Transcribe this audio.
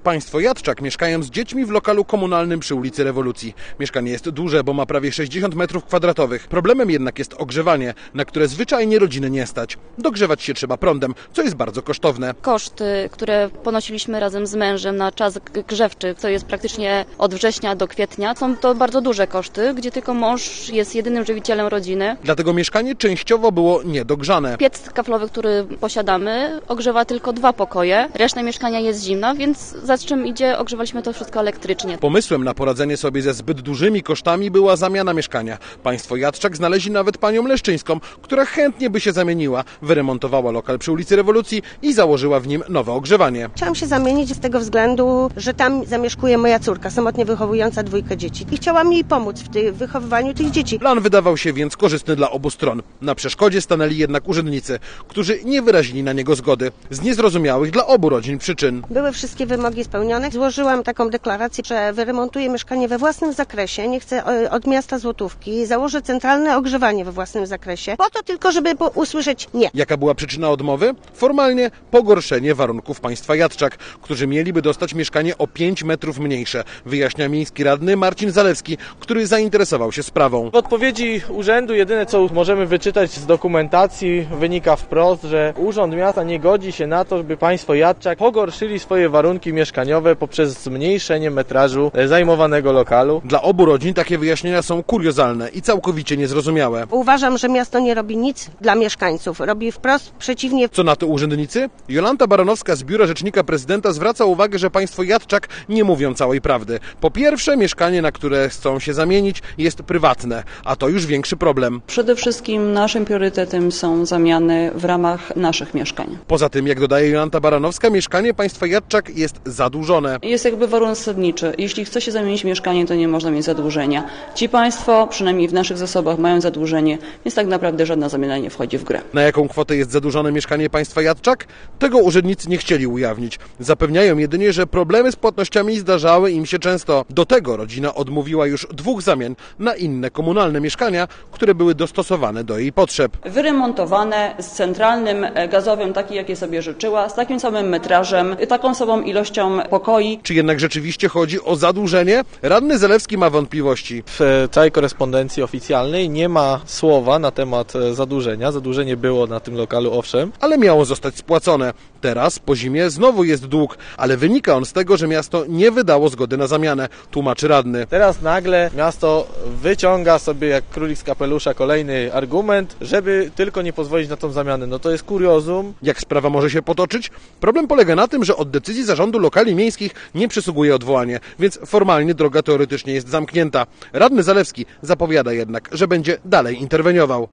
Państwo Jadczak mieszkają z dziećmi w lokalu komunalnym przy ulicy Rewolucji. Mieszkanie jest duże, bo ma prawie 60 m2. Problemem jednak jest ogrzewanie, na które zwyczajnie rodziny nie stać. Dogrzewać się trzeba prądem, co jest bardzo kosztowne. Koszty, które ponosiliśmy razem z mężem na czas grzewczy, to jest praktycznie od września do kwietnia, są to bardzo duże koszty, gdzie tylko mąż jest jedynym żywicielem rodziny. Dlatego mieszkanie częściowo było niedogrzane. Piec kaflowy, który posiadamy, ogrzewa tylko 2 pokoje, reszta mieszkania jest zimna, więc za czym idzie, ogrzewaliśmy to wszystko elektrycznie. Pomysłem na poradzenie sobie ze zbyt dużymi kosztami była zamiana mieszkania. Państwo Jadczak znaleźli nawet panią Leszczyńską, która chętnie by się zamieniła. Wyremontowała lokal przy ulicy Rewolucji i założyła w nim nowe ogrzewanie. Chciałam się zamienić z tego względu, że tam zamieszkuje moja córka, samotnie wychowująca 2 dzieci. I chciałam jej pomóc w wychowywaniu tych dzieci. Plan wydawał się więc korzystny dla obu stron. Na przeszkodzie stanęli jednak urzędnicy, którzy nie wyrazili na niego zgody. Z niezrozumiałych dla obu rodzin przyczyn. Były wszystkie wymogi spełnione. Złożyłam taką deklarację, że wyremontuję mieszkanie we własnym zakresie, nie chcę od miasta złotówki, założę centralne ogrzewanie we własnym zakresie, po to tylko, żeby usłyszeć nie. Jaka była przyczyna odmowy? Formalnie pogorszenie warunków państwa Jadczak, którzy mieliby dostać mieszkanie o 5 metrów mniejsze, wyjaśnia miejski radny Marcin Zalewski, który zainteresował się sprawą. W odpowiedzi urzędu jedyne, co możemy wyczytać z dokumentacji, wynika wprost, że Urząd Miasta nie godzi się na to, żeby państwo Jadczak pogorszyli swoje warunki mieszkaniowe poprzez zmniejszenie metrażu zajmowanego lokalu. Dla obu rodzin takie wyjaśnienia są kuriozalne i całkowicie niezrozumiałe. Uważam, że miasto nie robi nic dla mieszkańców, robi wprost przeciwnie. Co na to urzędnicy? Jolanta Baranowska z Biura Rzecznika Prezydenta zwraca uwagę, że państwo Jadczak nie mówią całej prawdy. Po pierwsze, mieszkanie, na które chcą się zamienić, jest prywatne, a to już większy problem. Przede wszystkim naszym priorytetem są zamiany w ramach naszych mieszkań. Poza tym, jak dodaje Jolanta Baranowska, mieszkanie państwa Jadczak jest zadłużone. Jest jakby warunek zasadniczy. Jeśli chce się zamienić mieszkanie, to nie można mieć zadłużenia. Ci państwo, przynajmniej w naszych zasobach, mają zadłużenie, więc tak naprawdę żadna zamiana nie wchodzi w grę. Na jaką kwotę jest zadłużone mieszkanie państwa Jadczak? Tego urzędnicy nie chcieli ujawnić. Zapewniają jedynie, że problemy z płatnościami zdarzały im się często. Do tego rodzina odmówiła już 2 zamian na inne komunalne mieszkania, które były dostosowane do jej potrzeb. Wyremontowane z centralnym gazowym, taki jakie sobie życzyła, z takim samym metrażem, taką samą ilością pokoi. Czy jednak rzeczywiście chodzi o zadłużenie? Radny Zalewski ma wątpliwości. W całej korespondencji oficjalnej nie ma słowa na temat zadłużenia. Zadłużenie było na tym lokalu, owszem. Ale miało zostać spłacone. Teraz, po zimie, znowu jest dług, ale wynika on z tego, że miasto nie wydało zgody na zamianę, tłumaczy radny. Teraz nagle miasto wyciąga sobie jak królik z kapelusza kolejny argument, żeby tylko nie pozwolić na tą zamianę. No to jest kuriozum. Jak sprawa może się potoczyć? Problem polega na tym, że od decyzji zarządu lokali miejskich nie przysługuje odwołanie, więc formalnie droga teoretycznie jest zamknięta. Radny Zalewski zapowiada jednak, że będzie dalej interweniował.